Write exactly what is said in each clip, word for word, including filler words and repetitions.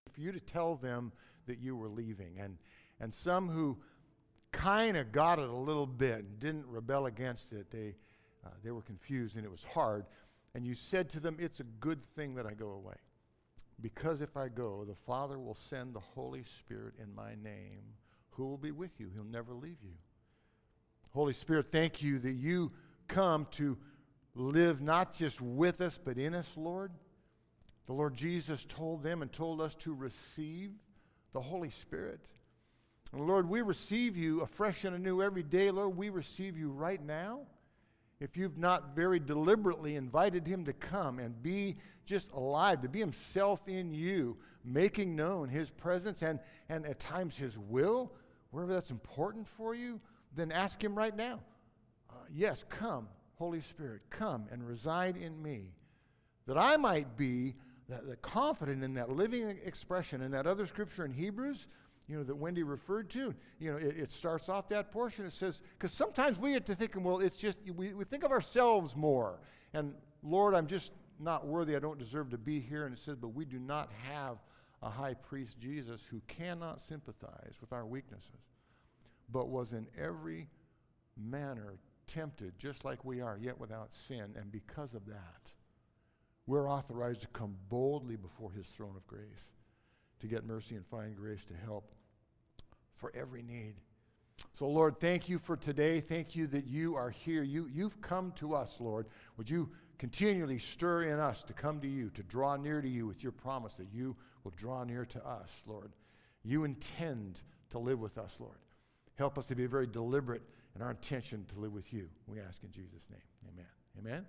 for you to tell them that you were leaving. And, and some who kind of got it a little bit and didn't rebel against it, they, uh, they were confused and it was hard. And you said to them, it's a good thing that I go away. Because if I go, the Father will send the Holy Spirit in my name, who will be with you. He'll never leave you. Holy Spirit, thank you that you come to live not just with us, but in us, Lord. The Lord Jesus told them and told us to receive the Holy Spirit. And Lord, we receive you afresh and anew every day. Lord, we receive you right now. If you've not very deliberately invited him to come and be just alive, to be himself in you, making known his presence and, and at times his will, wherever that's important for you, then ask him right now. Uh, yes, come, Holy Spirit, come and reside in me, that I might be the, the confident in that living expression in that other scripture in Hebrews, you know, that Wendy referred to. You know, it, it starts off that portion. It says, because sometimes we get to thinking, well, it's just, we, we think of ourselves more. And Lord, I'm just not worthy. I don't deserve to be here. And it says, but we do not have a high priest, Jesus, who cannot sympathize with our weaknesses, but was in every manner tempted, just like we are, yet without sin. And because of that, we're authorized to come boldly before his throne of grace to get mercy and find grace to help for every need. So, Lord, thank you for today. Thank you that you are here. You, you've come to us, Lord. Would you continually stir in us to come to you, to draw near to you with your promise that you will draw near to us, Lord. You intend to live with us, Lord. Help us to be very deliberate in our intention to live with you. We ask in Jesus' name. Amen. Amen?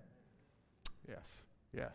Yes. Yes.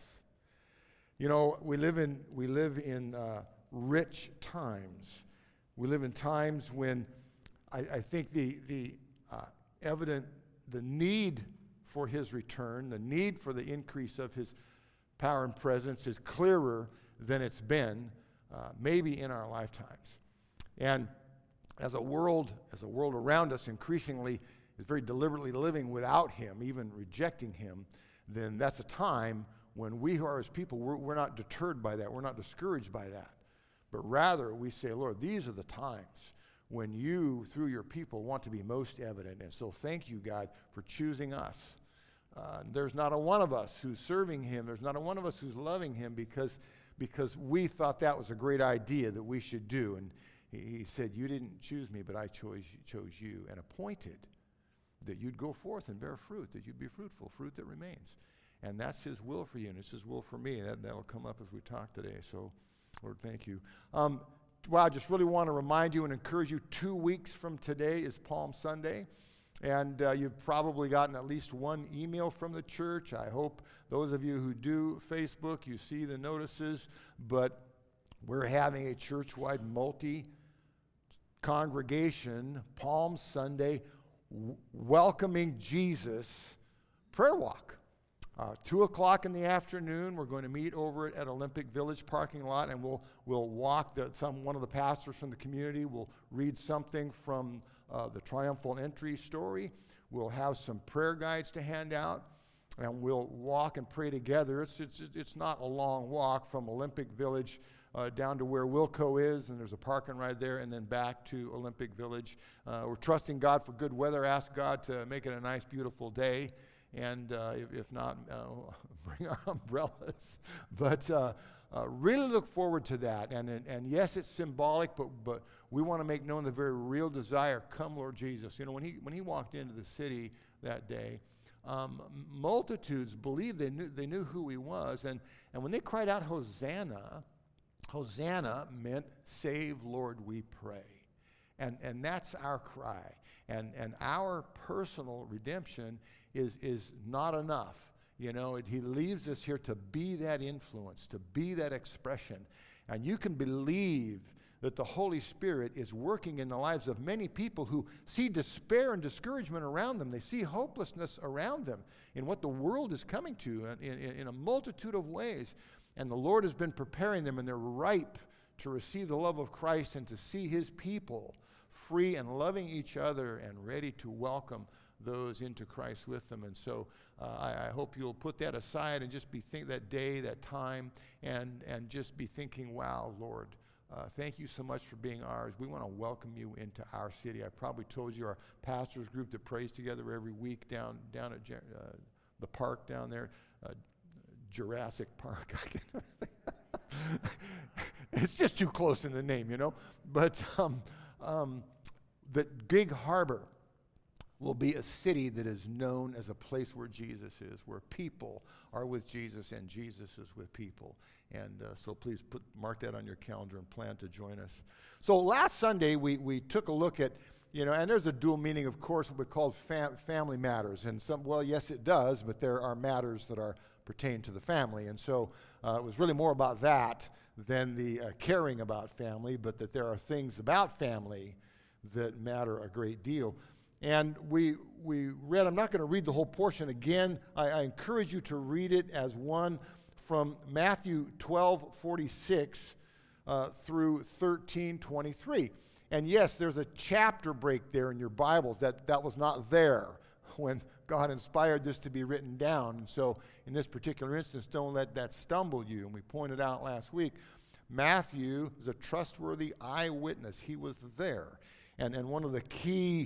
You know, we live in we live in uh, rich times. We live in times when I, I think the the uh, evident the need for his return, the need for the increase of his power and presence is clearer than it's been, uh, maybe in our lifetimes. And as a world, as a world around us increasingly is very deliberately living without him, even rejecting him, then that's a time when we who are his people, we're, we're not deterred by that. We're not discouraged by that. But rather, we say, Lord, these are the times when you, through your people, want to be most evident. And so thank you, God, for choosing us. Uh, there's not a one of us who's serving him. There's not a one of us who's loving him because, because we thought that was a great idea that we should do. And he, he said, you didn't choose me, but I chose, chose you and appointed that you'd go forth and bear fruit, that you'd be fruitful, fruit that remains. And that's his will for you, and it's his will for me. That, that'll come up as we talk today. So, Lord, thank you. Um, well, I just really want to remind you and encourage you, two weeks from today is Palm Sunday. And uh, you've probably gotten at least one email from the church. I hope those of you who do Facebook, you see the notices. But we're having a church-wide multi-congregation Palm Sunday w- welcoming Jesus prayer walk. Uh, two o'clock in the afternoon, we're going to meet over at Olympic Village parking lot, and we'll we'll walk. The, some one of the pastors from the community will read something from uh, the triumphal entry story. We'll have some prayer guides to hand out, and we'll walk and pray together. It's it's it's not a long walk from Olympic Village uh, down to where Wilco is, and there's a parking right there, and then back to Olympic Village. Uh, we're trusting God for good weather. Ask God to make it a nice, beautiful day. And uh, if, if not, uh, bring our umbrellas. But uh, uh, really look forward to that. And, and and yes, it's symbolic, but but we want to make known the very real desire. Come, Lord Jesus. You know, when he when he walked into the city that day, um, multitudes believed they knew they knew who he was. And and when they cried out, Hosanna, Hosanna meant save, Lord, we pray. And and that's our cry. And and our personal redemption is is not enough. You know, it, he leaves us here to be that influence, to be that expression. And you can believe that the Holy Spirit is working in the lives of many people who see despair and discouragement around them. They see hopelessness around them in what the world is coming to in, in, in a multitude of ways. And the Lord has been preparing them, and they're ripe to receive the love of Christ and to see his people free and loving each other and ready to welcome those into Christ with them. And so uh, I, I hope you'll put that aside and just be think that day, that time, and and just be thinking, wow, Lord, uh, thank you so much for being ours. We want to welcome you into our city. I probably told you our pastors group that prays together every week down down at uh, the park down there, uh, Jurassic Park. It's just too close in the name, you know. But um, um, that Gig Harbor will be a city that is known as a place where Jesus is, where people are with Jesus and Jesus is with people. And uh, so please put mark that on your calendar and plan to join us. So last Sunday we we took a look at, you know, and there's a dual meaning, of course, what we call fam- family matters. And some, well, yes, it does, but there are matters that are pertain to the family. And so uh, it was really more about that than the uh, caring about family, but that there are things about family that matter a great deal. And we we read, I'm not going to read the whole portion again. I, I encourage you to read it as one from Matthew twelve forty-six uh, through thirteen twenty-three. And yes, there's a chapter break there in your Bibles. That, that was not there when God inspired this to be written down. And so in this particular instance, don't let that stumble you. And we pointed out last week, Matthew is a trustworthy eyewitness. He was there. And, and one of the key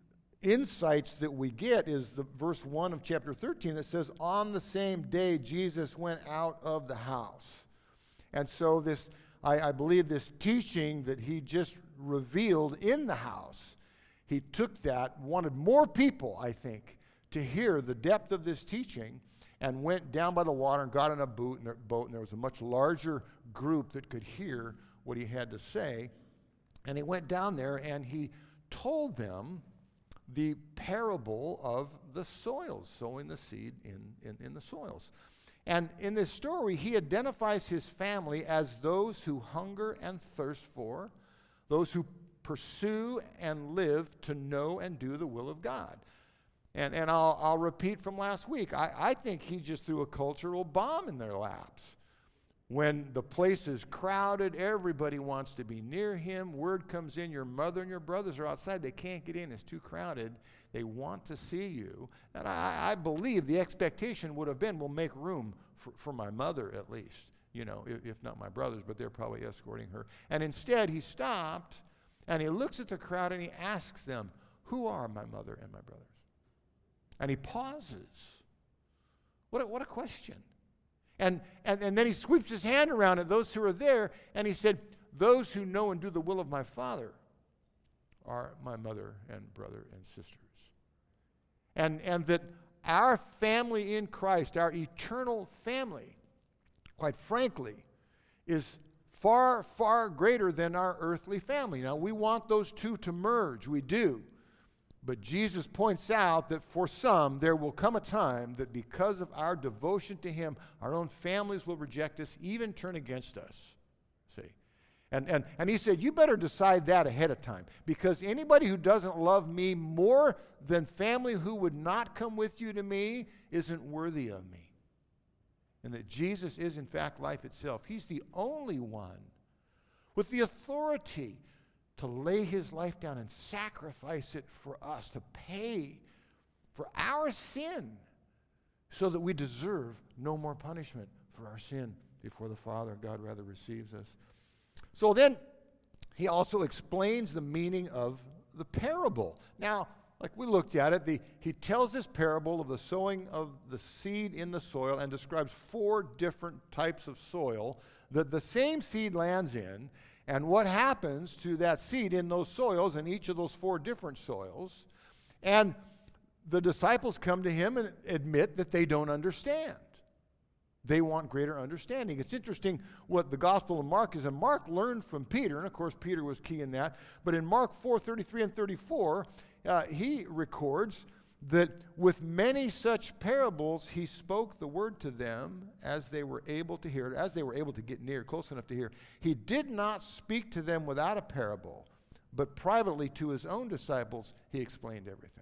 insights that we get is the verse one of chapter thirteen that says, on the same day Jesus went out of the house. And so this, I, I believe this teaching that he just revealed in the house, he took that, wanted more people, I think, to hear the depth of this teaching, and went down by the water and got in a boat, and there, boat, and there was a much larger group that could hear what he had to say. And he went down there and he told them the parable of the soils, sowing the seed in, in, in the soils. And in this story, he identifies his family as those who hunger and thirst for, those who pursue and live to know and do the will of God. And, and I'll, I'll repeat from last week, I, I think he just threw a cultural bomb in their laps. When the place is crowded, everybody wants to be near him. Word comes in, your mother and your brothers are outside. They can't get in. It's too crowded. They want to see you. And I, I believe the expectation would have been, we'll make room for, for my mother at least, you know, if, if not my brothers, but they're probably escorting her. And instead, he stopped, and he looks at the crowd, and he asks them, who are my mother and my brothers? And he pauses. What a, what a question. And, and, and then he sweeps his hand around at those who are there, and he said, those who know and do the will of my Father are my mother and brother and sisters. And, and that our family in Christ, our eternal family, quite frankly, is far, far greater than our earthly family. Now, we want those two to merge. We do. But Jesus points out that for some, there will come a time that because of our devotion to him, our own families will reject us, even turn against us. See? And, and, and he said, you better decide that ahead of time, because anybody who doesn't love me more than family who would not come with you to me isn't worthy of me. And that Jesus is, in fact, life itself. He's the only one with the authority to lay his life down and sacrifice it for us, to pay for our sin so that we deserve no more punishment for our sin before the Father. God rather receives us. So then he also explains the meaning of the parable. Now, like we looked at it, the, he tells this parable of the sowing of the seed in the soil and describes four different types of soil that the same seed lands in, and what happens to that seed in those soils, in each of those four different soils. And the disciples come to him and admit that they don't understand. They want greater understanding. It's interesting what the Gospel of Mark is. And Mark learned from Peter, and of course Peter was key in that. But in Mark four thirty-three and thirty-four, uh, he records that with many such parables, he spoke the word to them as they were able to hear it, as they were able to get near, close enough to hear. He did not speak to them without a parable, but privately to his own disciples, he explained everything.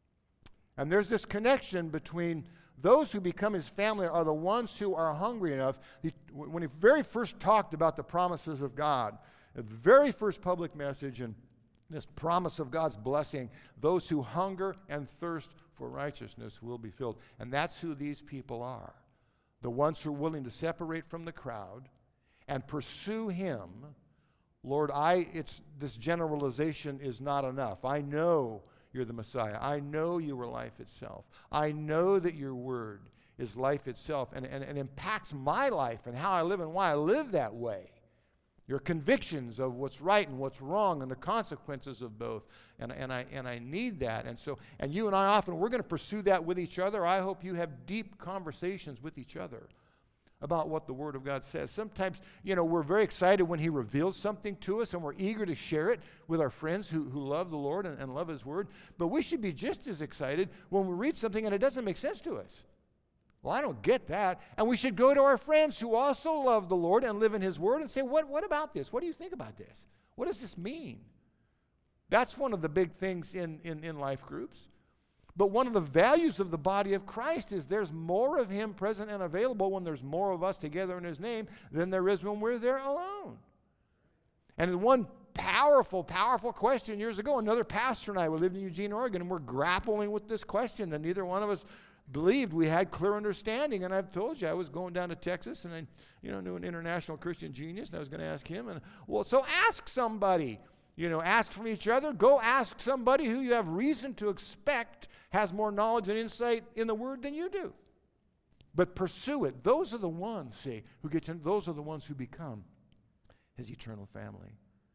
And there's this connection between those who become his family are the ones who are hungry enough. He, when he very first talked about the promises of God, the very first public message and this promise of God's blessing, those who hunger and thirst for righteousness will be filled. And that's who these people are. The ones who are willing to separate from the crowd and pursue him Lord, I it's this generalization is not enough. I know you're the Messiah. I know you are life itself. I know that your word is life itself and, and, and impacts my life and how I live and why I live that way. Your convictions of what's right and what's wrong and the consequences of both. And, and, I, and I need that. And so, and you and I often, we're going to pursue that with each other. I hope you have deep conversations with each other about what the Word of God says. Sometimes, you know, we're very excited when He reveals something to us and we're eager to share it with our friends who, who love the Lord and, and love His Word. But we should be just as excited when we read something and it doesn't make sense to us. Well, I don't get that. And we should go to our friends who also love the Lord and live in His Word and say, what, what about this? What do you think about this? What does this mean? That's one of the big things in, in, in life groups. But one of the values of the body of Christ is there's more of Him present and available when there's more of us together in His name than there is when we're there alone. And one powerful, powerful question years ago, another pastor and I, we lived in Eugene, Oregon, and we're grappling with this question that neither one of us believed we had clear understanding. And I've told you, I was going down to Texas, and I you know, knew an international Christian genius, and I was going to ask him. And well, so ask somebody. You know, ask from each other. Go ask somebody who you have reason to expect has more knowledge and insight in the Word than you do. But pursue it. Those are the ones, see, who get to, those are the ones who become His eternal family.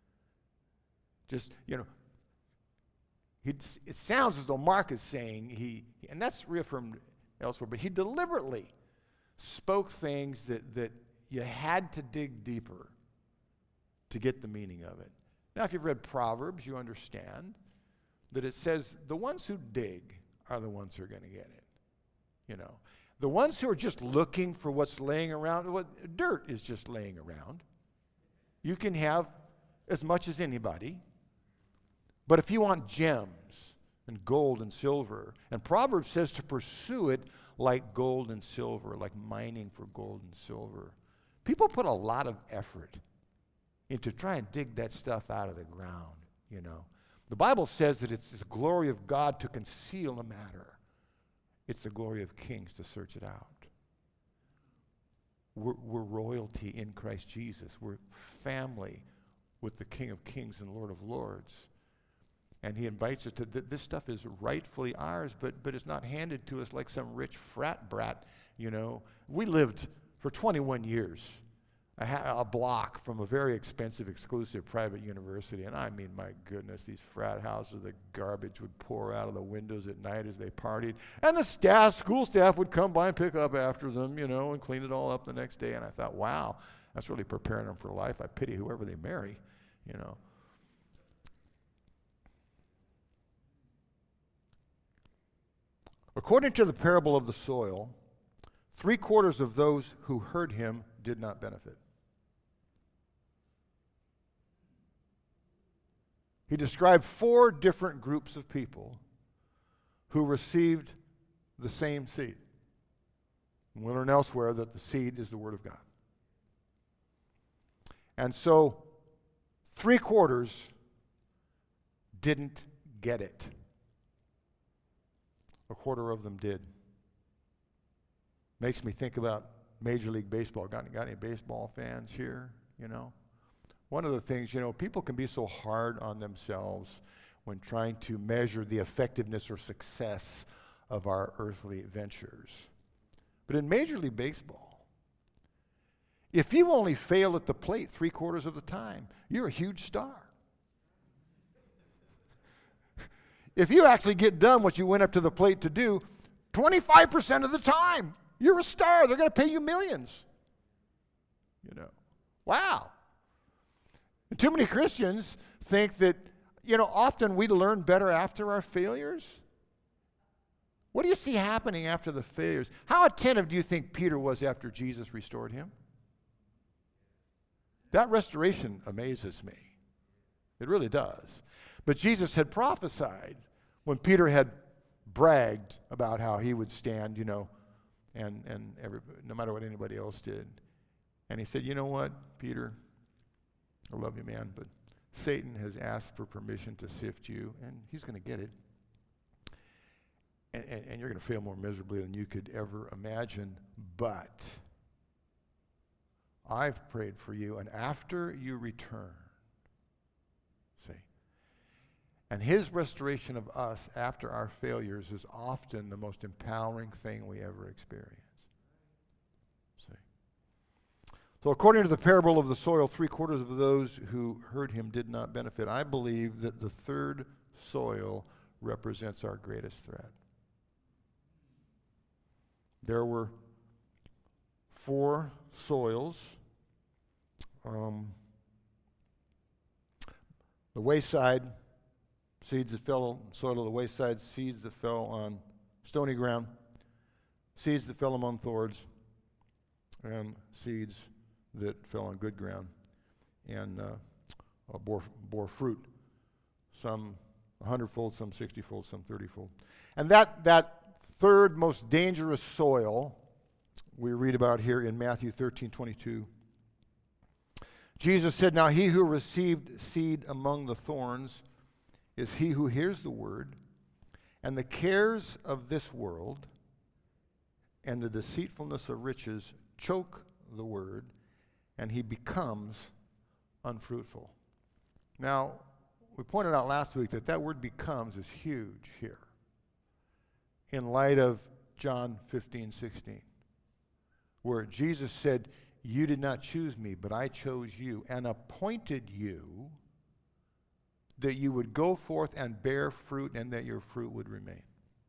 Just, you know, he, it sounds as though Mark is saying, he, and that's reaffirmed elsewhere, but he deliberately spoke things that, that you had to dig deeper to get the meaning of it. Now, if you've read Proverbs, you understand that it says the ones who dig are the ones who are going to get it. You know, the ones who are just looking for what's laying around, what dirt is just laying around. You can have as much as anybody. But if you want gems and gold and silver, and Proverbs says to pursue it like gold and silver, like mining for gold and silver. People put a lot of effort into trying to dig that stuff out of the ground, you know. The Bible says that it's the glory of God to conceal a matter. It's the glory of kings to search it out. We're, we're royalty in Christ Jesus. We're family with the King of Kings and Lord of Lords. And He invites us to, th- this stuff is rightfully ours, but, but it's not handed to us like some rich frat brat, you know. We lived for twenty-one years a, ha- a block from a very expensive, exclusive private university. And I mean, my goodness, these frat houses, the garbage would pour out of the windows at night as they partied. And the staff, school staff would come by and pick up after them, you know, and clean it all up the next day. And I thought, wow, that's really preparing them for life. I pity whoever they marry, you know. According to the parable of the soil, three quarters of those who heard Him did not benefit. He described four different groups of people who received the same seed. And we learn elsewhere that the seed is the Word of God. And so, three quarters didn't get it. A quarter of them did. Makes me think about Major League Baseball. Got, got any baseball fans here? You know? One of the things, you know, people can be so hard on themselves when trying to measure the effectiveness or success of our earthly ventures. But in Major League Baseball, if you only fail at the plate three quarters of the time, you're a huge star. If you actually get done what you went up to the plate to do, twenty-five percent of the time, you're a star. They're going to pay you millions. You know, wow. And too many Christians think that, you know, often we learn better after our failures. What do you see happening after the failures? How attentive do you think Peter was after Jesus restored him? That restoration amazes me. It really does. But Jesus had prophesied when Peter had bragged about how he would stand, you know, and, and every, no matter what anybody else did. And he said, you know what, Peter, I love you, man, but Satan has asked for permission to sift you, and he's going to get it. And, and, and you're going to fail more miserably than you could ever imagine. But I've prayed for you, and after you return, And his restoration of us after our failures is often the most empowering thing we ever experience. See? So according to the parable of the soil, three quarters of those who heard him did not benefit. I believe that the third soil represents our greatest threat. There were four soils. Um, the wayside seeds that fell, soil of the wayside, seeds that fell on stony ground, seeds that fell among thorns, and seeds that fell on good ground and uh, bore, bore fruit. Some a hundredfold, some sixtyfold, some thirtyfold. And that, that third most dangerous soil we read about here in Matthew thirteen twenty-two. Jesus said, "Now he who received seed among the thorns is he who hears the word, and the cares of this world and the deceitfulness of riches choke the word, and he becomes unfruitful." Now, we pointed out last week that that word "becomes" is huge here in light of John fifteen sixteen, where Jesus said, "You did not choose me, but I chose you and appointed you that you would go forth and bear fruit and that your fruit would remain."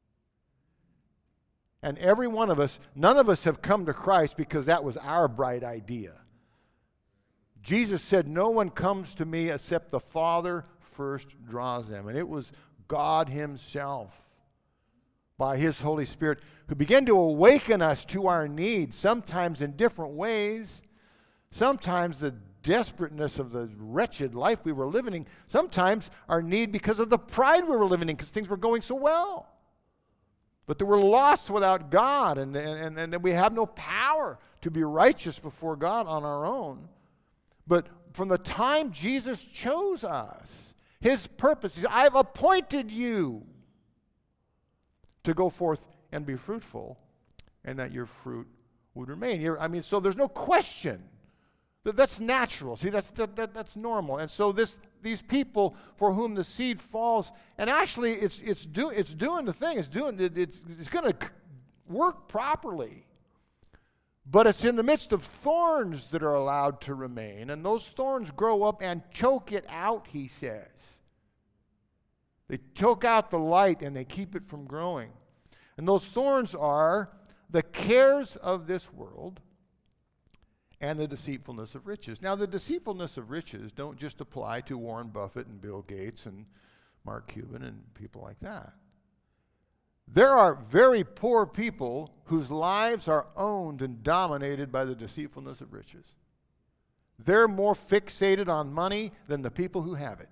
And every one of us, none of us have come to Christ because that was our bright idea. Jesus said, "No one comes to me except the Father first draws them." And it was God himself, by his Holy Spirit, who began to awaken us to our needs, sometimes in different ways, sometimes the desperateness of the wretched life we were living in, sometimes our need because of the pride we were living in because things were going so well. But that we're lost without God, and, and, and, and we have no power to be righteous before God on our own. But from the time Jesus chose us, his purpose is, "I've appointed you to go forth and be fruitful, and that your fruit would remain." You're, I mean, so there's no question. that That's natural. See, that's that, that, that's normal. And so this these people for whom the seed falls, and actually it's it's do it's doing the thing. It's doing it, it's it's going to work properly. But it's in the midst of thorns that are allowed to remain, and those thorns grow up and choke it out, he says. They choke out the light and they keep it from growing. And those thorns are the cares of this world and the deceitfulness of riches. Now, the deceitfulness of riches don't just apply to Warren Buffett and Bill Gates and Mark Cuban and people like that. There are very poor people whose lives are owned and dominated by the deceitfulness of riches. They're more fixated on money than the people who have it.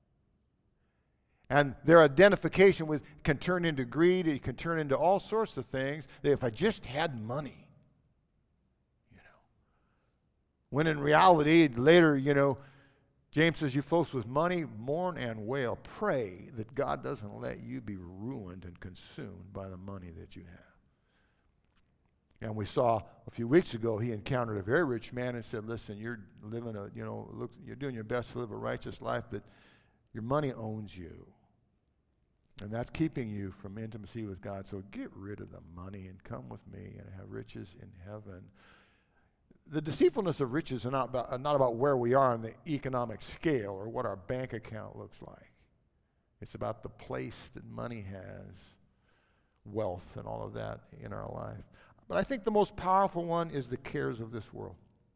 And their identification with can turn into greed, it can turn into all sorts of things. That if I just had money, you know. When in reality, later, you know, James says, "You folks with money, mourn and wail. Pray that God doesn't let you be ruined and consumed by the money that you have." And we saw a few weeks ago, he encountered a very rich man and said, "Listen, you're living a, you know, look, you're doing your best to live a righteous life, but your money owns you. And that's keeping you from intimacy with God. So get rid of the money and come with me and have riches in heaven." The deceitfulness of riches are not about, are not about where we are on the economic scale or what our bank account looks like. It's about the place that money has, wealth and all of that in our life. But I think the most powerful one is the cares of this world.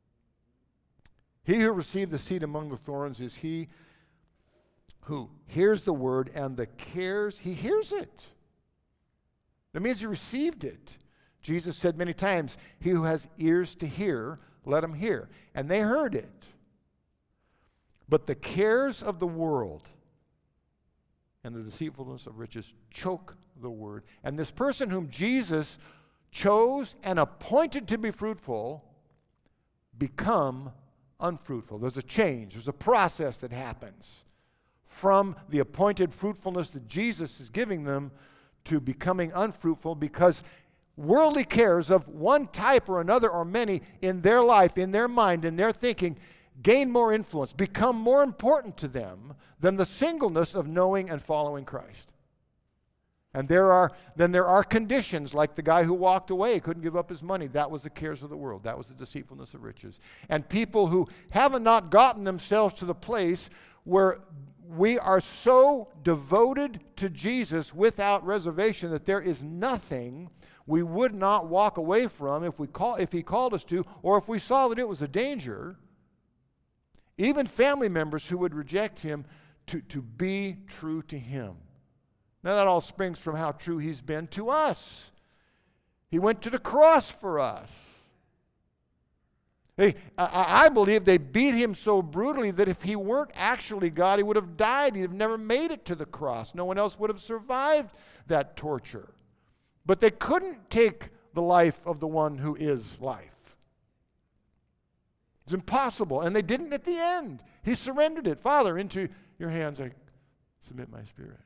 He who received the seed among the thorns is he who hears the word, and the cares, he hears it. That means he received it. Jesus said many times, "He who has ears to hear, let him hear." And they heard it. But the cares of the world and the deceitfulness of riches choke the word. And this person whom Jesus chose and appointed to be fruitful become unfruitful. There's a change. There's a process that happens from the appointed fruitfulness that Jesus is giving them to becoming unfruitful, because worldly cares of one type or another or many in their life, in their mind, in their thinking, gain more influence, become more important to them than the singleness of knowing and following Christ. And there are then there are conditions, like the guy who walked away, couldn't give up his money. That was the cares of the world. That was the deceitfulness of riches. And people who have not gotten themselves to the place where we are so devoted to Jesus without reservation that there is nothing we would not walk away from if we call if he called us to, or if we saw that it was a danger. Even family members who would reject him, to, to be true to him. Now that all springs from how true he's been to us. He went to the cross for us. They, I, I believe they beat him so brutally that if he weren't actually God, he would have died. He'd have never made it to the cross. No one else would have survived that torture. But they couldn't take the life of the one who is life. It's impossible. And they didn't at the end. He surrendered it. Father, into your hands I submit my spirit.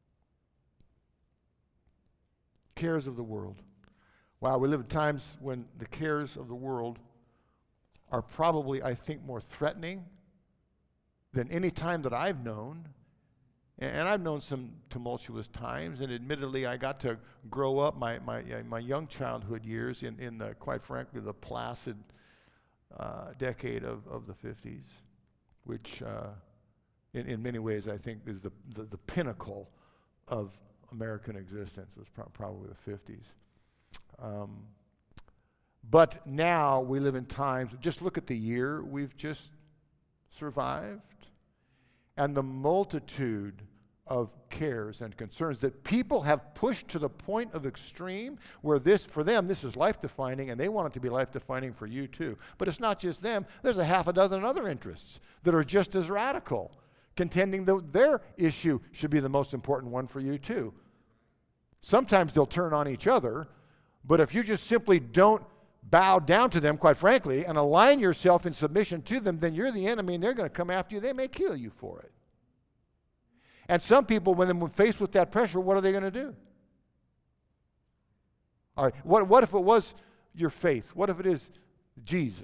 Cares of the world. Wow, we live in times when the cares of the world are probably, I think, more threatening than any time that I've known. And I've known some tumultuous times, and admittedly, I got to grow up my my, my young childhood years in, in the, quite frankly, the placid uh, decade of, of the fifties, which uh, in, in many ways I think is the, the, the pinnacle of American existence, was pro- probably the fifties. Um, but now we live in times, just look at the year we've just survived, and the multitude of cares and concerns that people have pushed to the point of extreme, where this, for them, this is life-defining, and they want it to be life-defining for you too. But it's not just them. There's a half a dozen other interests that are just as radical, contending that their issue should be the most important one for you too. Sometimes they'll turn on each other, but if you just simply don't bow down to them, quite frankly, and align yourself in submission to them, then you're the enemy and they're going to come after you. They may kill you for it. And some people, when they're faced with that pressure, what are they going to do? All right, what, what if it was your faith? What if it is Jesus?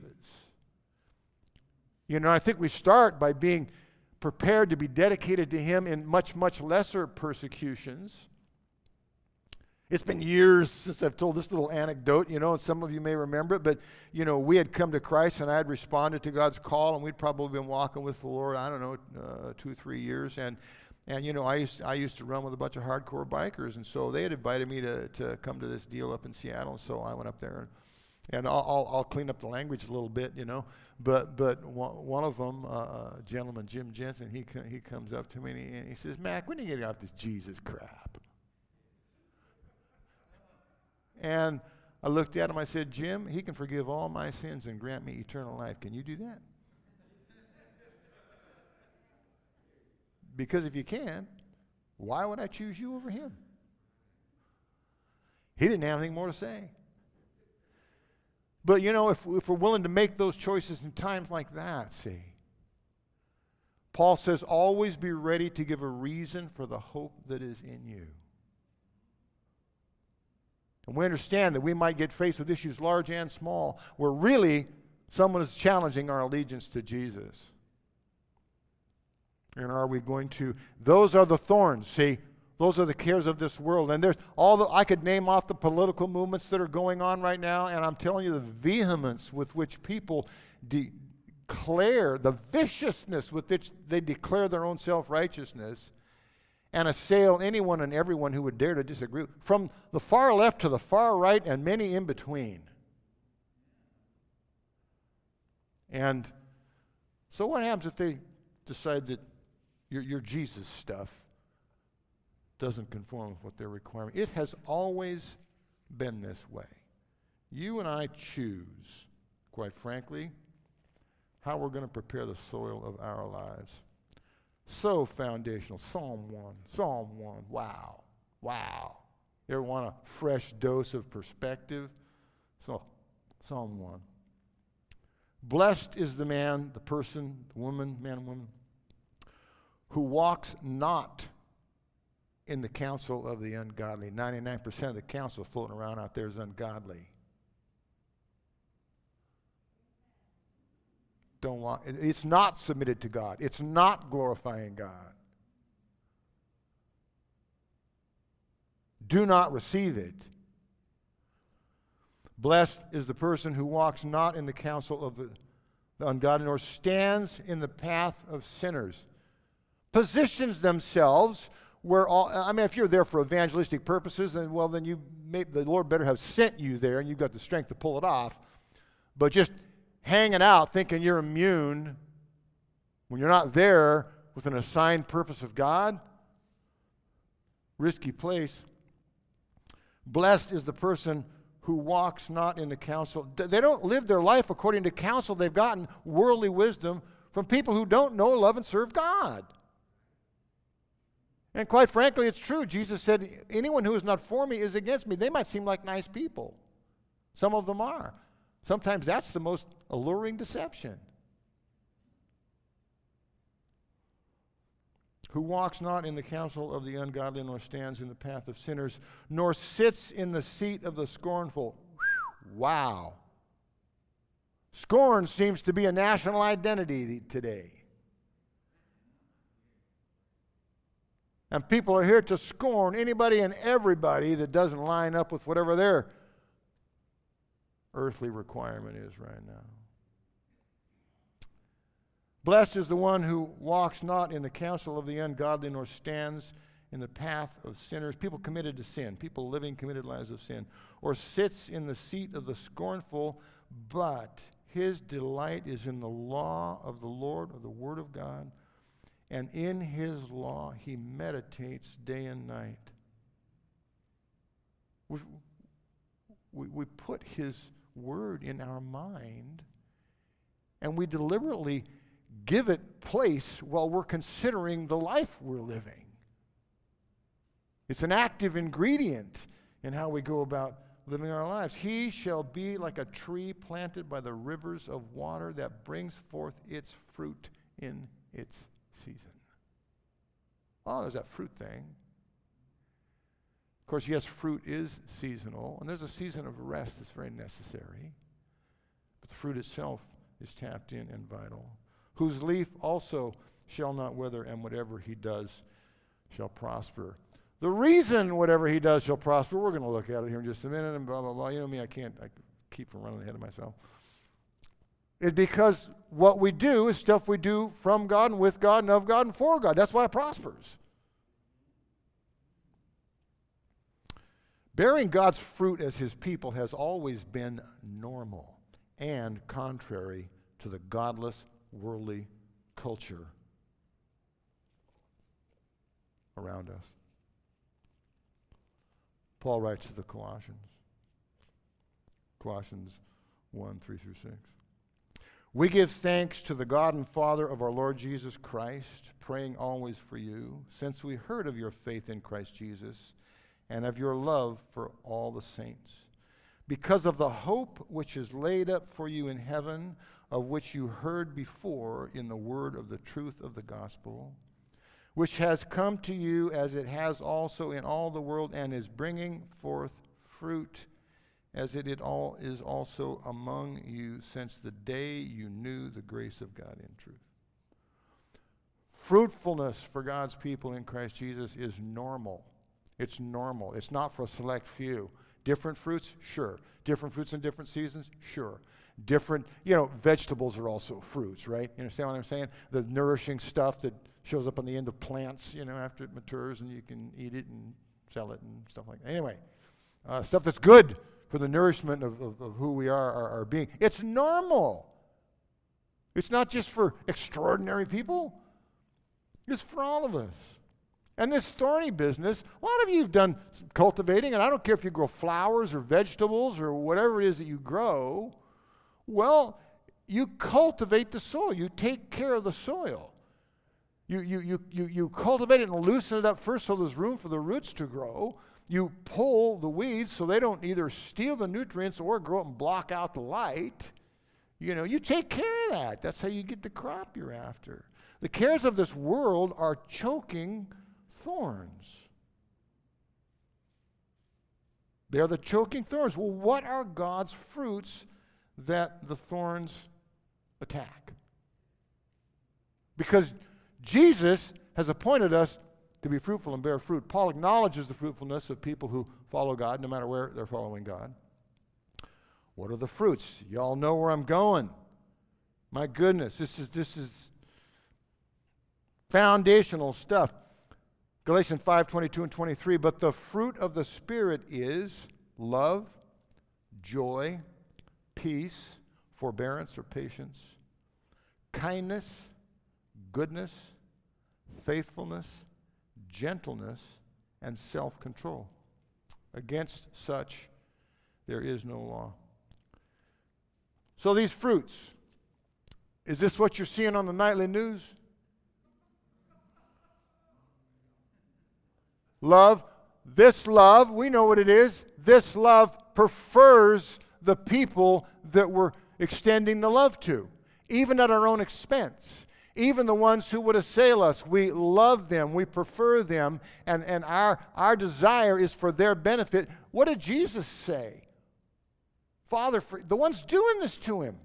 You know, I think we start by being prepared to be dedicated to him in much, much lesser persecutions. It's been years since I've told this little anecdote, you know, and some of you may remember it, but, you know, we had come to Christ and I had responded to God's call, and we'd probably been walking with the Lord, I don't know, uh, two, three years, and, and you know, I used, I used to run with a bunch of hardcore bikers, and so they had invited me to, to come to this deal up in Seattle, and so I went up there, and, and I'll, I'll, I'll clean up the language a little bit, you know, but but one, one of them, uh, a gentleman, Jim Jensen, he, he comes up to me and he, and he says, Mac, when are you getting off this Jesus crap? And I looked at him, I said, Jim, he can forgive all my sins and grant me eternal life. Can you do that? Because if you can, why would I choose you over him? He didn't have anything more to say. But, you know, if, if we're willing to make those choices in times like that, see, Paul says, always be ready to give a reason for the hope that is in you. And we understand that we might get faced with issues large and small where really someone is challenging our allegiance to Jesus. And are we going to, those are the thorns, see, those are the cares of this world. And there's all the, I could name off the political movements that are going on right now, and I'm telling you the vehemence with which people de- declare, the viciousness with which they declare their own self-righteousness and assail anyone and everyone who would dare to disagree, from the far left to the far right and many in between. And so what happens if they decide that your, your Jesus stuff doesn't conform with what they're requiring? It has always been this way. You and I choose, quite frankly, how we're going to prepare the soil of our lives. So foundational. Psalm one. Psalm one. Wow. Wow. You ever want a fresh dose of perspective? So, Psalm one. Blessed is the man, the person, the woman, man and woman, who walks not in the counsel of the ungodly. ninety-nine percent of the counsel floating around out there is ungodly. don't walk. It's not submitted to God. It's not glorifying God. Do not receive it. Blessed is the person who walks not in the counsel of the, the ungodly, nor stands in the path of sinners. Positions themselves where all, I mean, if you're there for evangelistic purposes, then, well, then you may, the Lord better have sent you there, and you've got the strength to pull it off. But just hanging out, thinking you're immune, when you're not there with an assigned purpose of God, risky place. Blessed is the person who walks not in the counsel. They don't live their life according to counsel they've gotten, worldly wisdom, from people who don't know, love, and serve God. And quite frankly, it's true. Jesus said, anyone who is not for me is against me. They might seem like nice people. Some of them are. Sometimes that's the most alluring deception. Who walks not in the counsel of the ungodly, nor stands in the path of sinners, nor sits in the seat of the scornful. Wow. Scorn seems to be a national identity today. And people are here to scorn anybody and everybody that doesn't line up with whatever their earthly requirement is right now. Blessed is the one who walks not in the counsel of the ungodly, nor stands in the path of sinners, people committed to sin, people living committed lives of sin, or sits in the seat of the scornful, but his delight is in the law of the Lord, or the word of God, and in his law he meditates day and night. We, we, we put his word in our mind, and we deliberately give it place while we're considering the life we're living. It's an active ingredient in how we go about living our lives. He shall be like a tree planted by the rivers of water that brings forth its fruit in its season. Oh, there's that fruit thing. Of course, yes, fruit is seasonal, and there's a season of rest that's very necessary. But the fruit itself is tapped in and vital. Whose leaf also shall not wither, and whatever he does shall prosper. The reason whatever he does shall prosper, we're going to look at it here in just a minute, and blah, blah, blah. You know me, I can't I keep from running ahead of myself. It's because what we do is stuff we do from God and with God and of God and for God. That's why it prospers. Bearing God's fruit as his people has always been normal and contrary to the godless, worldly culture around us. Paul writes to the Colossians. Colossians one, three through six. We give thanks to the God and Father of our Lord Jesus Christ, praying always for you, since we heard of your faith in Christ Jesus and of your love for all the saints, because of the hope which is laid up for you in heaven, of which you heard before in the word of the truth of the gospel, which has come to you as it has also in all the world, and is bringing forth fruit, as it, it all is also among you since the day you knew the grace of God in truth. Fruitfulness for God's people in Christ Jesus is normal. It's normal. It's not for a select few. Different fruits? Sure. Different fruits in different seasons? Sure. Different, you know, vegetables are also fruits, right? You understand what I'm saying? The nourishing stuff that shows up on the end of plants, you know, after it matures, and you can eat it and sell it and stuff like that. Anyway, uh, stuff that's good for the nourishment of, of, of who we are, our, our being. It's normal. It's not just for extraordinary people. It's for all of us. And this thorny business, a lot of you have done cultivating, and I don't care if you grow flowers or vegetables or whatever it is that you grow. Well, you cultivate the soil. You take care of the soil. You, you, you, you, you cultivate it and loosen it up first so there's room for the roots to grow. You pull the weeds so they don't either steal the nutrients or grow up and block out the light. You know, you take care of that. That's how you get the crop you're after. The cares of this world are choking thorns. They're the choking thorns. Well, what are God's fruits that the thorns attack? Because Jesus has appointed us to be fruitful and bear fruit. Paul acknowledges the fruitfulness of people who follow God, no matter where they're following God. What are the fruits? Y'all know where I'm going. My goodness, this is this is foundational stuff. Galatians five, twenty-two and twenty-three, but the fruit of the Spirit is love, joy, peace, forbearance or patience, kindness, goodness, faithfulness, gentleness, and self-control. Against such there is no law. So these fruits, is this what you're seeing on the nightly news? Love, this love, we know what it is. This love prefers the people that we're extending the love to, even at our own expense. Even the ones who would assail us, we love them, we prefer them, and, and our, our desire is for their benefit. What did Jesus say? Father, for the ones doing this to him.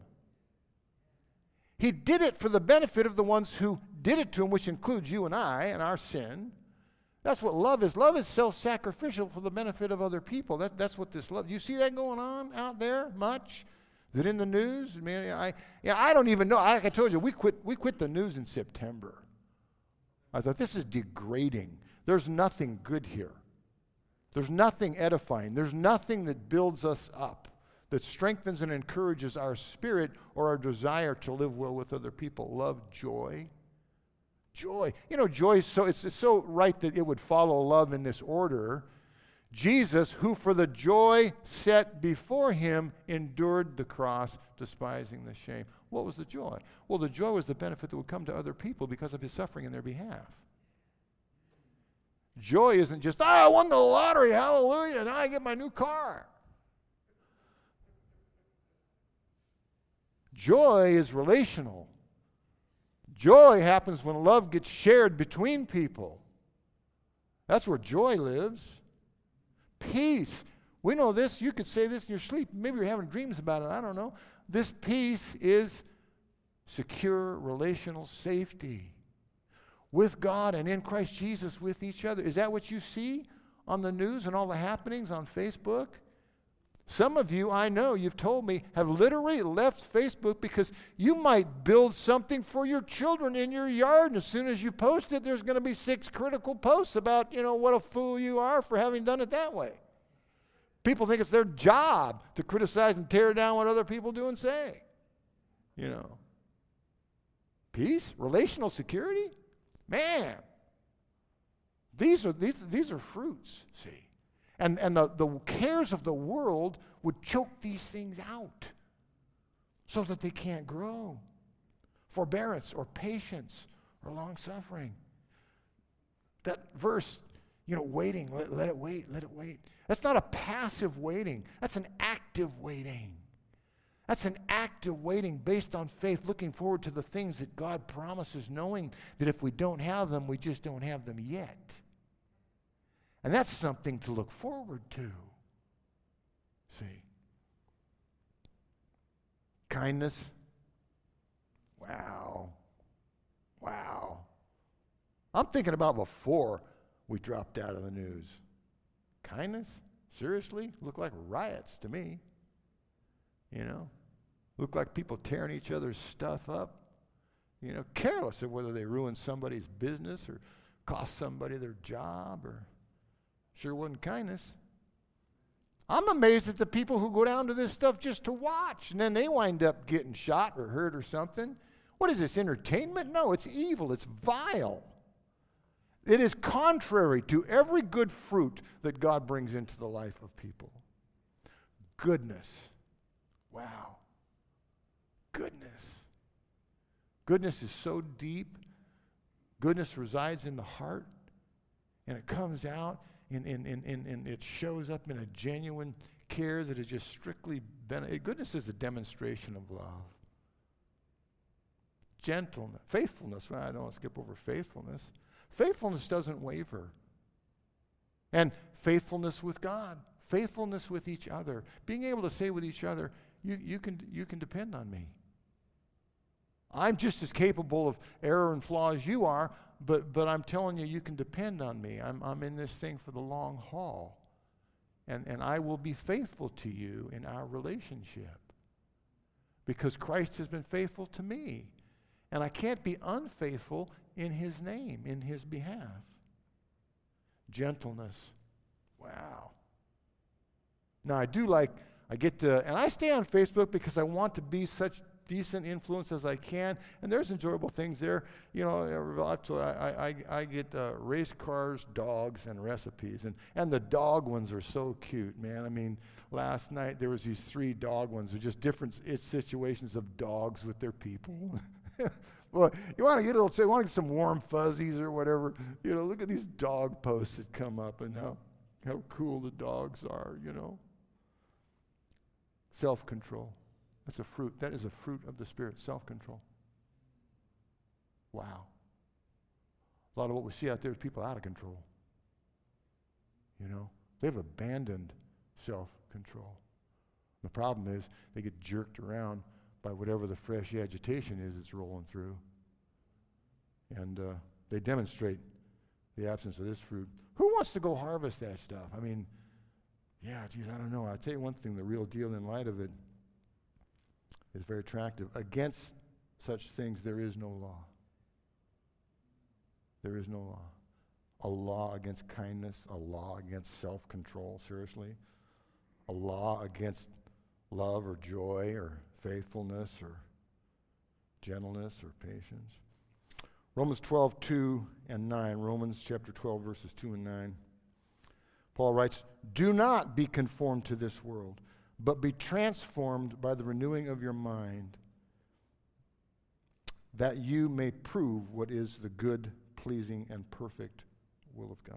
He did it for the benefit of the ones who did it to him, which includes you and I and our sin. That's what love is. Love is self-sacrificial for the benefit of other people. That, that's what this love. You see that going on out there much? Is it in the news? I mean, I, yeah, I don't even know. Like I told you, we quit, we quit the news in September. I thought, this is degrading. There's nothing good here. There's nothing edifying. There's nothing that builds us up, that strengthens and encourages our spirit or our desire to live well with other people. Love, joy. Joy. You know, joy is so, it's, it's so right that it would follow love in this order. Jesus, who for the joy set before him endured the cross, despising the shame. What was the joy? Well, the joy was the benefit that would come to other people because of his suffering in their behalf. Joy isn't just, oh, I won the lottery, hallelujah, now I get my new car. Joy is relational. Joy happens when love gets shared between people. That's where joy lives. Peace. We know this. You could say this in your sleep. Maybe you're having dreams about it. I don't know. This peace is secure relational safety with God and in Christ Jesus with each other. Is that what you see on the news and all the happenings on Facebook? Some of you, I know, you've told me, have literally left Facebook because you might build something for your children in your yard, and as soon as you post it, there's going to be six critical posts about, you know, what a fool you are for having done it that way. People think it's their job to criticize and tear down what other people do and say. You know. Peace, relational security, man. These are these these are fruits, see. And, and the, the cares of the world would choke these things out so that they can't grow. Forbearance or patience or long-suffering. That verse, you know, waiting, let, let it wait, let it wait. That's not a passive waiting. That's an active waiting. That's an active waiting based on faith, looking forward to the things that God promises, knowing that if we don't have them, we just don't have them yet. And that's something to look forward to. See? Kindness. Wow. Wow. I'm thinking about before we dropped out of the news. Kindness? Seriously? Look like riots to me. You know? Look like people tearing each other's stuff up. You know, careless of whether they ruin somebody's business or cost somebody their job or... Sure wasn't kindness. I'm amazed at the people who go down to this stuff just to watch, and then they wind up getting shot or hurt or something. What is this, entertainment? No, it's evil. It's vile. It is contrary to every good fruit that God brings into the life of people. Goodness. Wow. Goodness. Goodness is so deep. Goodness resides in the heart, and it comes out. And, and, and, and, and it shows up in a genuine care that is just strictly benefit. Goodness is a demonstration of love. Gentleness, faithfulness. Well, I don't want to skip over faithfulness. Faithfulness doesn't waver. And faithfulness with God, faithfulness with each other, being able to say with each other, you, you can, you can depend on me. I'm just as capable of error and flaw as you are, but, but I'm telling you, you can depend on me. I'm, I'm in this thing for the long haul. And, and I will be faithful to you in our relationship because Christ has been faithful to me. And I can't be unfaithful in his name, in his behalf. Gentleness. Wow. Now, I do like, I get to, and I stay on Facebook because I want to be such decent influence as I can, and there's enjoyable things there. You know, I, I, I get uh, race cars, dogs, and recipes, and, and the dog ones are so cute, man. I mean, last night there was these three dog ones, they're just different it's situations of dogs with their people. Well, you want to get a little, you want to get some warm fuzzies or whatever. You know, look at these dog posts that come up and how, how cool the dogs are, you know. Self-control. That's a fruit. That is a fruit of the Spirit, self-control. Wow. A lot of what we see out there is people out of control. You know, they've abandoned self-control. The problem is they get jerked around by whatever the fresh agitation is that's rolling through. And uh, they demonstrate the absence of this fruit. Who wants to go harvest that stuff? I mean, yeah, geez, I don't know. I'll tell you one thing, the real deal in light of it is very attractive. Against such things, there is no law. There is no law. A law against kindness, a law against self-control, seriously. A law against love or joy or faithfulness or gentleness or patience. Romans twelve, two and nine. Romans chapter twelve, verses two and nine. Paul writes, "Do not be conformed to this world, but be transformed by the renewing of your mind, that you may prove what is the good, pleasing, and perfect will of God."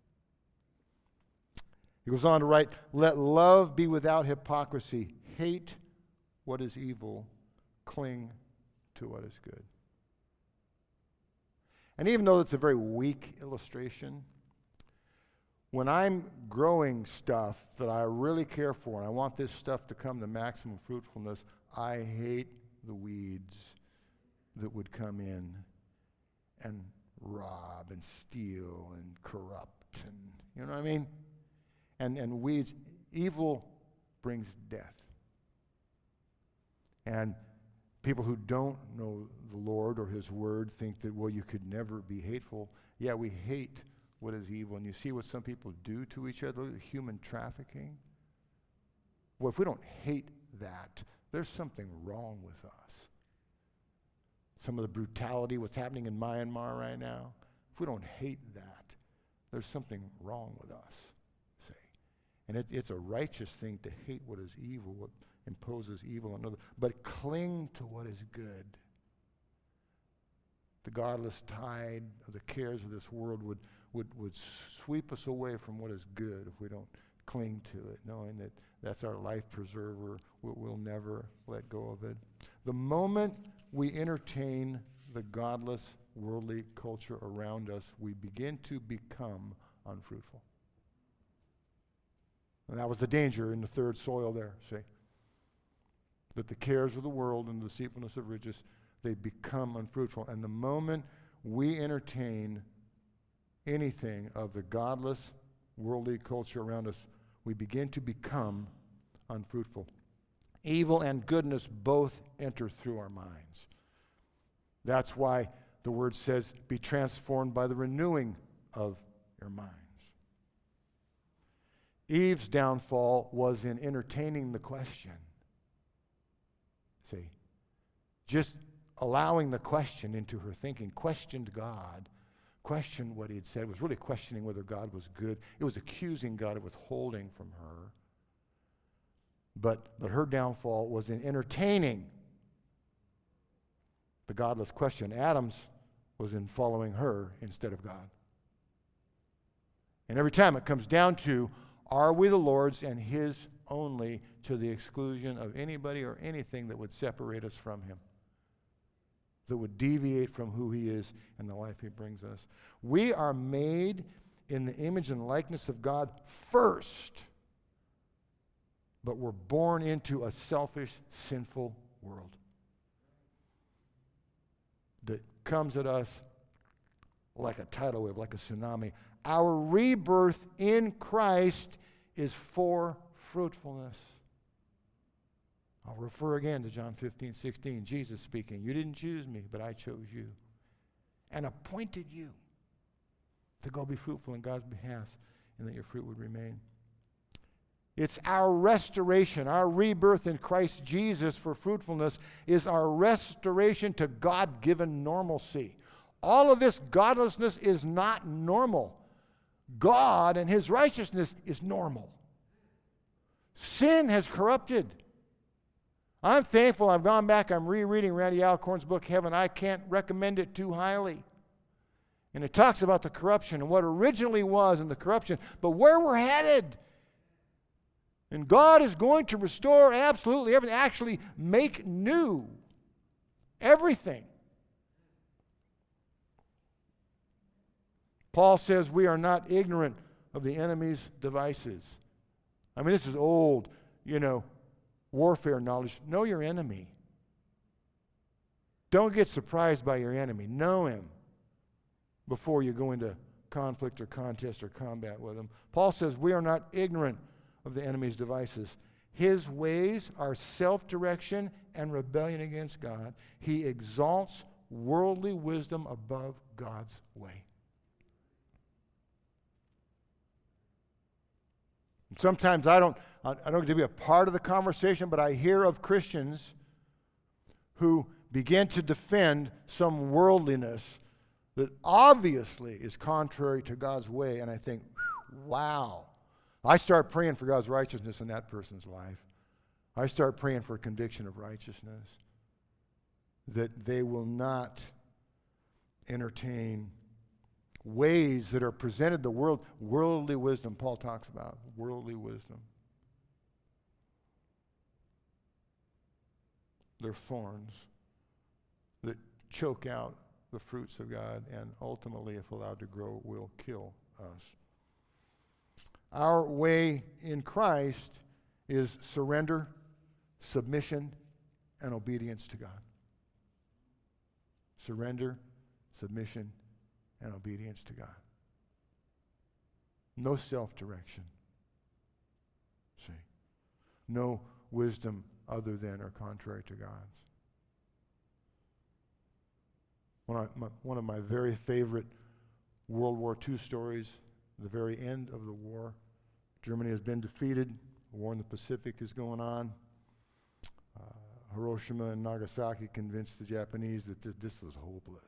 He goes on to write, "Let love be without hypocrisy. Hate what is evil. Cling to what is good." And even though it's a very weak illustration, when I'm growing stuff that I really care for, and I want this stuff to come to maximum fruitfulness, I hate the weeds that would come in and rob and steal and corrupt, and you know what I mean? And and weeds, evil brings death. And people who don't know the Lord or his word think that, well, you could never be hateful. Yeah, we hate what is evil. And you see what some people do to each other, human trafficking. Well, if we don't hate that, there's something wrong with us. Some of the brutality, what's happening in Myanmar right now, if we don't hate that, there's something wrong with us, see. And it, it's a righteous thing to hate what is evil, what imposes evil on others, but cling to what is good. The godless tide of the cares of this world would, would, would sweep us away from what is good if we don't cling to it, knowing that that's our life preserver. We'll, we'll never let go of it. The moment we entertain the godless, worldly culture around us, we begin to become unfruitful. And that was the danger in the third soil there, see? That the cares of the world and the deceitfulness of riches, they become unfruitful. And the moment we entertain anything of the godless, worldly culture around us, we begin to become unfruitful. Evil and goodness both enter through our minds. That's why the word says, be transformed by the renewing of your minds. Eve's downfall was in entertaining the question. See, just allowing the question into her thinking, questioned God, questioned what he had said, was really questioning whether God was good. It was accusing God of withholding from her. But, but her downfall was in entertaining the godless question. Adam's was in following her instead of God. And every time it comes down to, are we the Lord's and his only, to the exclusion of anybody or anything that would separate us from him, that would deviate from who he is and the life he brings us. We are made in the image and likeness of God first, but we're born into a selfish, sinful world. that comes at us like a tidal wave, like a tsunami. Our rebirth in Christ is for fruitfulness. I'll refer again to John fifteen, sixteen. Jesus speaking, you didn't choose me, but I chose you and appointed you to go be fruitful in God's behalf and that your fruit would remain. It's our restoration, our rebirth in Christ Jesus for fruitfulness is our restoration to God-given normalcy. All of this godlessness is not normal. God and his righteousness is normal. Sin has corrupted. I'm thankful I've gone back, I'm rereading Randy Alcorn's book, Heaven. I can't recommend it too highly. And it talks about the corruption and what originally was and the corruption, but where we're headed. And God is going to restore absolutely everything, actually make new everything. Paul says we are not ignorant of the enemy's devices. I mean, this is old, you know, warfare knowledge. Know your enemy. Don't get surprised by your enemy. Know him before you go into conflict or contest or combat with him. Paul says we are not ignorant of the enemy's devices. His ways are self-direction and rebellion against God. He exalts worldly wisdom above God's way. Sometimes I don't, I don't get to be a part of the conversation, but I hear of Christians who begin to defend some worldliness that obviously is contrary to God's way, and I think, wow. I start praying for God's righteousness in that person's life. I start praying for conviction of righteousness, that they will not entertain ways that are presented the world, worldly wisdom, Paul talks about, worldly wisdom. They're thorns that choke out the fruits of God and ultimately, if allowed to grow, will kill us. Our way in Christ is surrender, submission, and obedience to God. Surrender, submission, and obedience to God. No self-direction. See? No wisdom other than or contrary to God's. One of my, one of my very favorite World War Two stories, the very end of the war. Germany has been defeated. The war in the Pacific is going on. Uh, Hiroshima and Nagasaki convinced the Japanese that th- this was hopeless.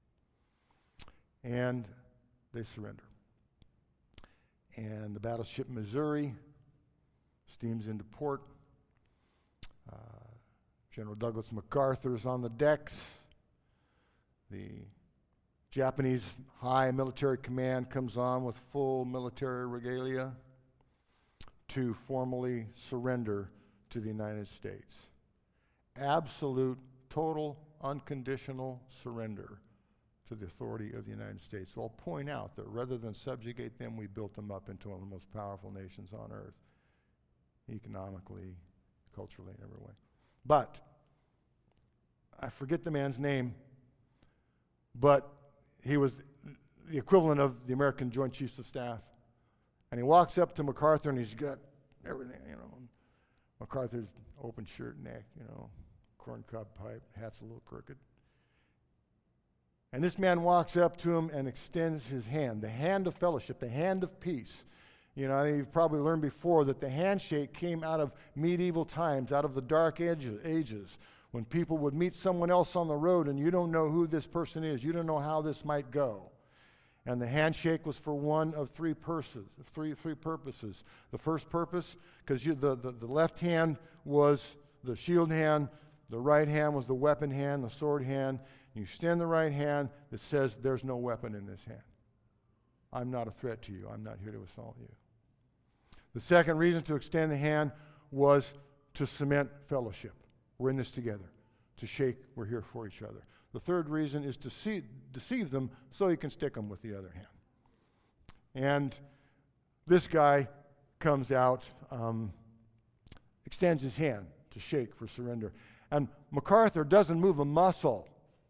And they surrender. And the battleship Missouri steams into port. Uh, General Douglas MacArthur's on the decks. The Japanese high military command comes on with full military regalia to formally surrender to the United States. Absolute, total, unconditional surrender to the authority of the United States. So I'll point out that rather than subjugate them, we built them up into one of the most powerful nations on earth, economically, culturally, in every way. But, I forget the man's name, but he was the equivalent of the American Joint Chiefs of Staff. And he walks up to MacArthur and he's got everything, you know. MacArthur's open shirt, neck, you know, corncob pipe, hat's a little crooked. And this man walks up to him and extends his hand, the hand of fellowship, the hand of peace. You know, you've probably learned before that the handshake came out of medieval times, out of the dark ages, when people would meet someone else on the road and you don't know who this person is. You don't know how this might go. And the handshake was for one of three purposes. Three, three purposes. The first purpose, because the, the, the left hand was the shield hand, the right hand was the weapon hand, the sword hand. You extend the right hand that says there's no weapon in this hand. I'm not a threat to you. I'm not here to assault you. The second reason to extend the hand was to cement fellowship. We're in this together. To shake, we're here for each other. The third reason is to see, deceive them so you can stick them with the other hand. And this guy comes out, um, extends his hand to shake for surrender. And MacArthur doesn't move a muscle.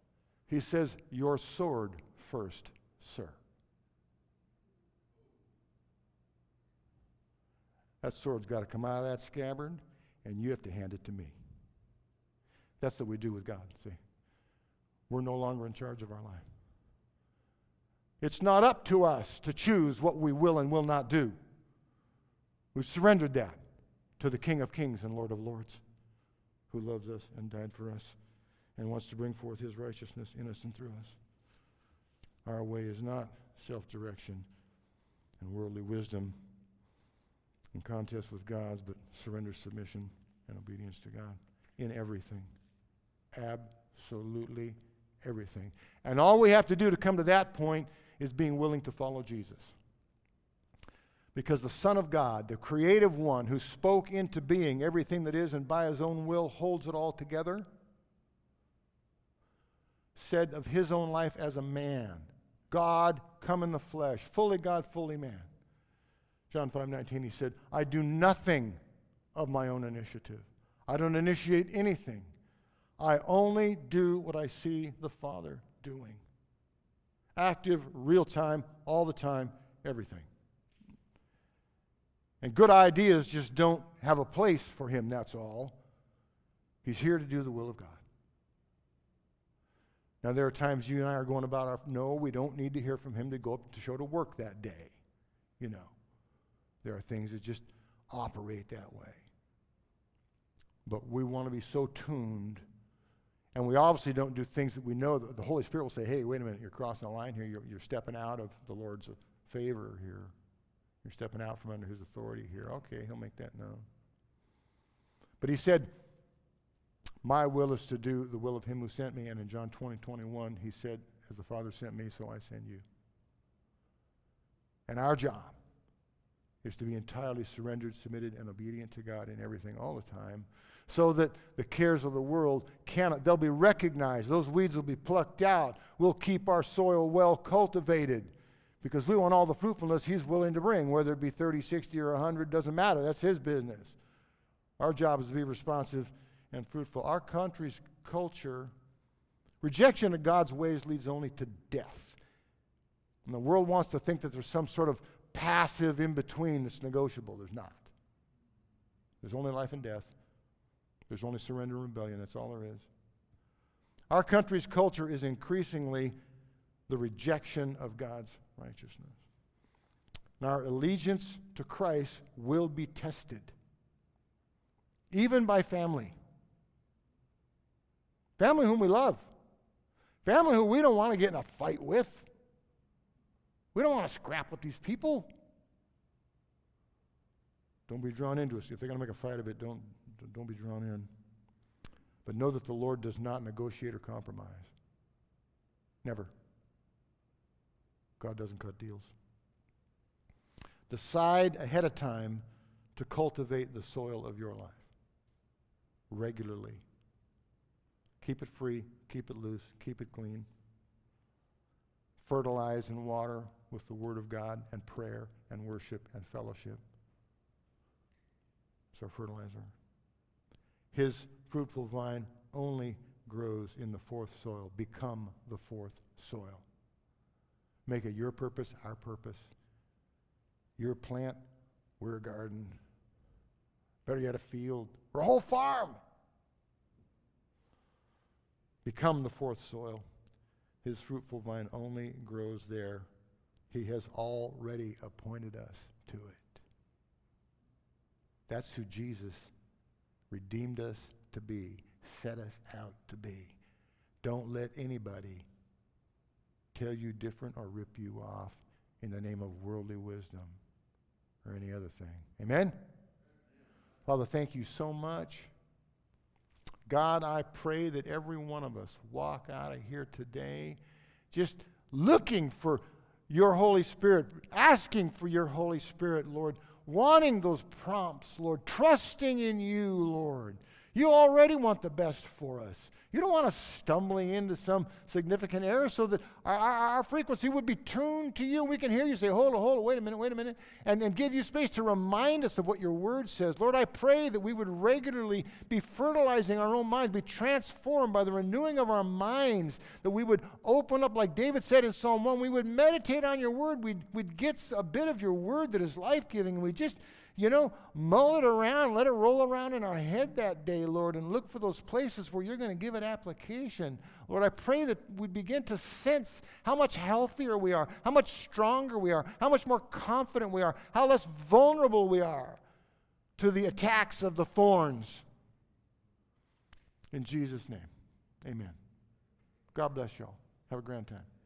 He says, your sword first, sir. That sword's got to come out of that scabbard, and you have to hand it to me. That's what we do with God, see. We're no longer in charge of our life. It's not up to us to choose what we will and will not do. We've surrendered that to the King of Kings and Lord of Lords, who loves us and died for us and wants to bring forth his righteousness in us and through us. Our way is not self-direction and worldly wisdom in contest with God's, but surrender, submission, and obedience to God in everything. Absolutely everything. And all we have to do to come to that point is being willing to follow Jesus. Because the Son of God, the creative one who spoke into being everything that is and by his own will holds it all together, said of his own life as a man, God come in the flesh, fully God, fully man. John five nineteen, he said, I do nothing of my own initiative. I don't initiate anything. I only do what I see the Father doing. Active, real time, all the time, everything. And good ideas just don't have a place for him, that's all. He's here to do the will of God. Now, there are times you and I are going about our, no, we don't need to hear from him to go up to show to work that day. You know, there are things that just operate that way. But we want to be so tuned, and we obviously don't do things that we know that the Holy Spirit will say, hey, wait a minute, you're crossing the line here. You're, you're stepping out of the Lord's favor here. You're stepping out from under his authority here. Okay, he'll make that known. But he said, my will is to do the will of him who sent me. And in John twenty, twenty-one, he said, as the Father sent me, so I send you. And our job is to be entirely surrendered, submitted, and obedient to God in everything all the time, so that the cares of the world cannot, they'll be recognized. Those weeds will be plucked out. We'll keep our soil well cultivated, because we want all the fruitfulness he's willing to bring, whether it be thirty, sixty, or one hundred, doesn't matter. That's his business. Our job is to be responsive and fruitful. Our country's culture, rejection of God's ways leads only to death. And the world wants to think that there's some sort of passive in-between that's negotiable. There's not. There's only life and death. There's only surrender and rebellion. That's all there is. Our country's culture is increasingly the rejection of God's righteousness. And our allegiance to Christ will be tested, even by family. Family whom we love. Family who we don't want to get in a fight with. We don't want to scrap with these people. Don't be drawn into it. If they're going to make a fight of it, don't, don't be drawn in. But know that the Lord does not negotiate or compromise. Never. God doesn't cut deals. Decide ahead of time to cultivate the soil of your life regularly. Keep it free, keep it loose, keep it clean. Fertilize and water with the Word of God and prayer and worship and fellowship. It's our fertilizer. His fruitful vine only grows in the fourth soil. Become the fourth soil. Make it your purpose, our purpose. You're a plant, we're a garden. Better yet, a field. We're a whole farm. Become the fourth soil. His fruitful vine only grows there. He has already appointed us to it. That's who Jesus redeemed us to be, set us out to be. Don't let anybody tell you different or rip you off in the name of worldly wisdom or any other thing. Amen? Father, thank you so much. God, I pray that every one of us walk out of here today just looking for your Holy Spirit, asking for your Holy Spirit, Lord, wanting those prompts, Lord, trusting in you, Lord. You already want the best for us. You don't want us stumbling into some significant error, so that our, our, our frequency would be tuned to you. We can hear you say, hold on, hold on, wait a minute, wait a minute, and, and give you space to remind us of what your word says. Lord, I pray that we would regularly be fertilizing our own minds, be transformed by the renewing of our minds, that we would open up, like David said in Psalm one, we would meditate on your word. We'd, we'd get a bit of your word that is life-giving, and we just, you know, mull it around, let it roll around in our head that day, Lord, and look for those places where you're going to give it application. Lord, I pray that we begin to sense how much healthier we are, how much stronger we are, how much more confident we are, how less vulnerable we are to the attacks of the thorns. In Jesus' name, amen. God bless y'all. Have a grand time.